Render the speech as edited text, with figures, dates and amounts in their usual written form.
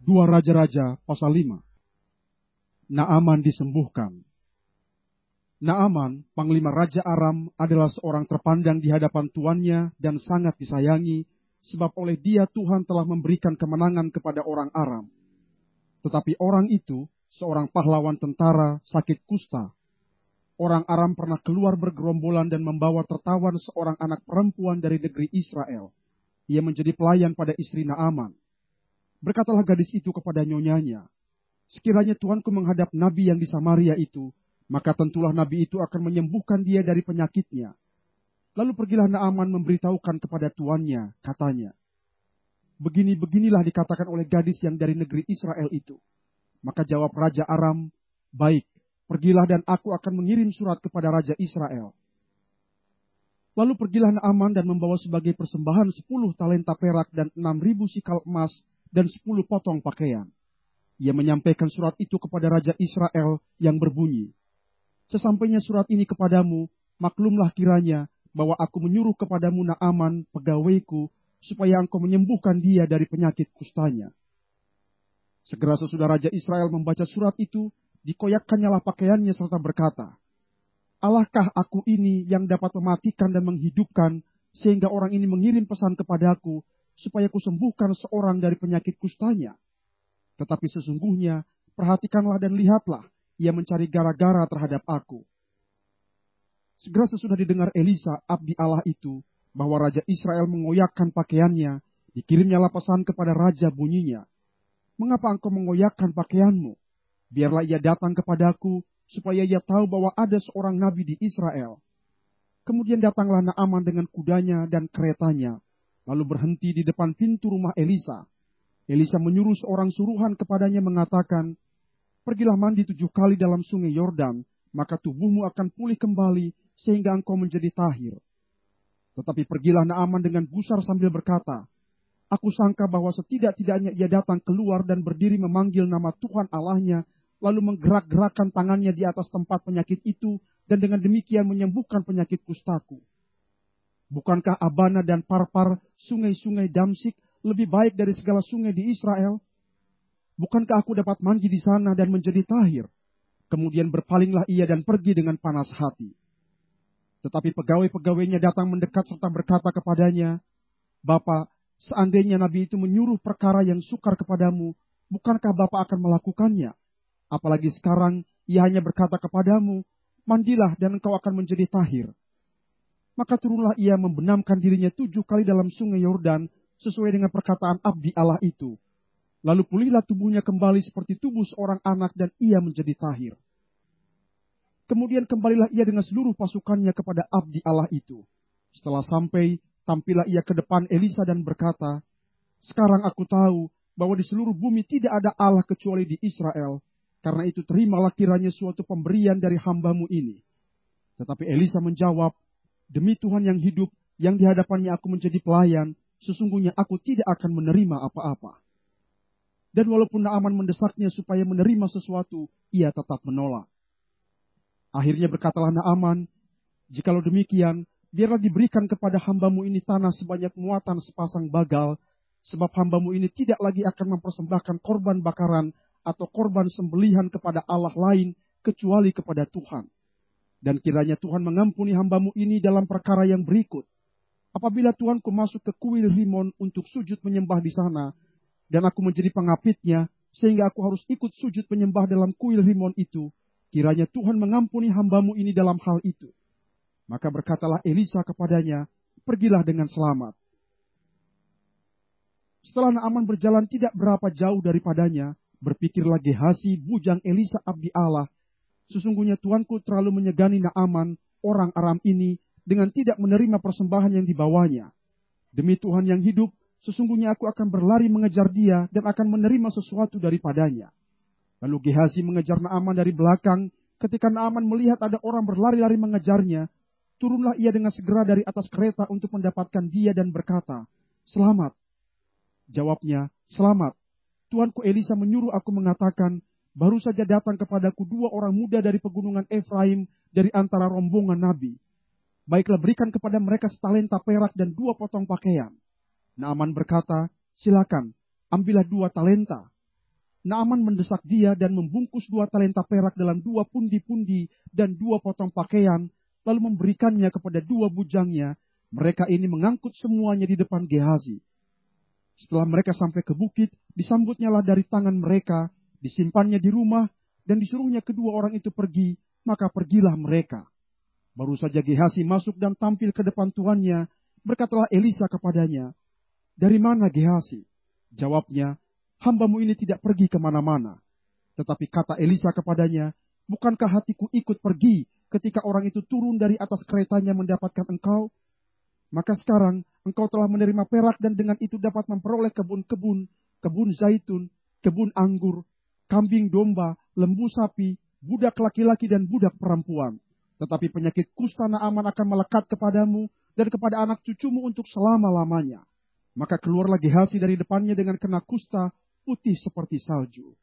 2 Raja-Raja pasal 5. Naaman disembuhkan. Naaman, panglima Raja Aram, adalah seorang terpandang di hadapan tuannya dan sangat disayangi, sebab oleh dia Tuhan telah memberikan kemenangan kepada orang Aram. Tetapi orang itu, seorang pahlawan tentara, sakit kusta. Orang Aram pernah keluar bergerombolan dan membawa tertawan seorang anak perempuan dari negeri Israel. Ia menjadi pelayan pada istri Naaman. Berkatalah gadis itu kepada nyonyanya, "Sekiranya tuanku menghadap nabi yang di Samaria itu, maka tentulah nabi itu akan menyembuhkan dia dari penyakitnya." Lalu pergilah Naaman memberitahukan kepada tuannya, katanya, "Begini-beginilah dikatakan oleh gadis yang dari negeri Israel itu." Maka jawab Raja Aram, "Baik, pergilah dan aku akan mengirim surat kepada Raja Israel." Lalu pergilah Naaman dan membawa sebagai persembahan 10 talenta perak dan 6.000 sikal emas dan 10 potong pakaian. Ia menyampaikan surat itu kepada Raja Israel yang berbunyi, "Sesampainya surat ini kepadamu, maklumlah kiranya bahwa aku menyuruh kepadamu Naaman, pegawaiku, supaya engkau menyembuhkan dia dari penyakit kustanya." Segera sesudah Raja Israel membaca surat itu, dikoyakkannyalah pakaiannya serta berkata, "Allahkah aku ini yang dapat mematikan dan menghidupkan, sehingga orang ini mengirim pesan kepadaku, supaya kusembuhkan seorang dari penyakit kustanya? Tetapi sesungguhnya, perhatikanlah dan lihatlah, ia mencari gara-gara terhadap aku." Segera sesudah didengar Elisa, abdi Allah itu, bahwa Raja Israel mengoyakkan pakaiannya, dikirimnyalah pesan kepada Raja bunyinya, "Mengapa engkau mengoyakkan pakaianmu? Biarlah ia datang kepadaku, supaya ia tahu bahwa ada seorang nabi di Israel." Kemudian datanglah Naaman dengan kudanya dan keretanya, lalu berhenti di depan pintu rumah Elisa. Elisa menyuruh seorang suruhan kepadanya mengatakan, "Pergilah mandi 7 kali dalam sungai Yordan, maka tubuhmu akan pulih kembali sehingga engkau menjadi tahir." Tetapi pergilah Naaman dengan gusar sambil berkata, "Aku sangka bahwa setidak-tidaknya ia datang keluar dan berdiri memanggil nama Tuhan Allahnya, lalu menggerak-gerakkan tangannya di atas tempat penyakit itu, dan dengan demikian menyembuhkan penyakit kustaku. Bukankah Abana dan Parpar, sungai-sungai Damsik, lebih baik dari segala sungai di Israel? Bukankah aku dapat mandi di sana dan menjadi tahir?" Kemudian berpalinglah ia dan pergi dengan panas hati. Tetapi pegawai-pegawainya datang mendekat serta berkata kepadanya, "Bapa, seandainya nabi itu menyuruh perkara yang sukar kepadamu, bukankah Bapa akan melakukannya? Apalagi sekarang ia hanya berkata kepadamu, 'Mandilah dan engkau akan menjadi tahir.' Maka turunlah ia membenamkan dirinya 7 kali dalam sungai Yordan, sesuai dengan perkataan abdi Allah itu. Lalu pulihlah tubuhnya kembali seperti tubuh seorang anak dan ia menjadi tahir. Kemudian kembalilah ia dengan seluruh pasukannya kepada abdi Allah itu. Setelah sampai, tampillah ia ke depan Elisa dan berkata, 'Sekarang aku tahu bahwa di seluruh bumi tidak ada Allah kecuali di Israel. Karena itu terimalah kiranya suatu pemberian dari hambamu ini.' Tetapi Elisa menjawab, 'Demi Tuhan yang hidup, yang di hadapannya aku menjadi pelayan, sesungguhnya aku tidak akan menerima apa-apa.' Dan walaupun Naaman mendesaknya supaya menerima sesuatu, ia tetap menolak. Akhirnya berkatalah Naaman, 'Jikalau demikian, biarlah diberikan kepada hambamu ini tanah sebanyak muatan sepasang bagal, sebab hambamu ini tidak lagi akan mempersembahkan korban bakaran atau korban sembelihan kepada Allah lain, kecuali kepada Tuhan. Dan kiranya Tuhan mengampuni hambamu ini dalam perkara yang berikut. Apabila Tuanku masuk ke kuil Rimon untuk sujud menyembah di sana, dan aku menjadi pengapitnya, sehingga aku harus ikut sujud menyembah dalam kuil Rimon itu, kiranya Tuhan mengampuni hambamu ini dalam hal itu.' Maka berkatalah Elisa kepadanya, 'Pergilah dengan selamat.' Setelah Naaman berjalan tidak berapa jauh daripadanya, berpikirlah Gehazi, bujang Elisa abdi Allah, 'Sesungguhnya tuanku terlalu menyegani Naaman, orang Aram ini, dengan tidak menerima persembahan yang dibawanya. Demi Tuhan yang hidup, sesungguhnya aku akan berlari mengejar dia dan akan menerima sesuatu daripadanya.' Lalu Gehazi mengejar Naaman dari belakang. Ketika Naaman melihat ada orang berlari-lari mengejarnya, turunlah ia dengan segera dari atas kereta untuk mendapatkan dia dan berkata, 'Selamat.' Jawabnya, 'Selamat. Tuanku Elisa menyuruh aku mengatakan, baru saja datang kepadaku 2 orang muda dari pegunungan Efraim dari antara rombongan nabi. Baiklah berikan kepada mereka setalenta perak dan 2 potong pakaian.' Naaman berkata, 'Silakan, ambillah 2 talenta.' Naaman mendesak dia dan membungkus 2 talenta perak dalam 2 pundi-pundi dan 2 potong pakaian, lalu memberikannya kepada 2 bujangnya. Mereka ini mengangkut semuanya di depan Gehazi. Setelah mereka sampai ke bukit, disambutnya lah dari tangan mereka, disimpannya di rumah, dan disuruhnya kedua orang itu pergi, maka pergilah mereka. Baru saja Gehazi masuk dan tampil ke depan tuannya, berkatalah Elisa kepadanya, "Dari mana Gehazi?" Jawabnya, "Hambamu ini tidak pergi kemana-mana." Tetapi kata Elisa kepadanya, "Bukankah hatiku ikut pergi ketika orang itu turun dari atas keretanya mendapatkan engkau? Maka sekarang engkau telah menerima perak dan dengan itu dapat memperoleh kebun-kebun, kebun zaitun, kebun anggur, kambing domba, lembu sapi, budak laki-laki dan budak perempuan. Tetapi penyakit kusta Naaman akan melekat kepadamu dan kepada anak cucumu untuk selama-lamanya." Maka keluarlah Gehazi dari depannya dengan kena kusta putih seperti salju.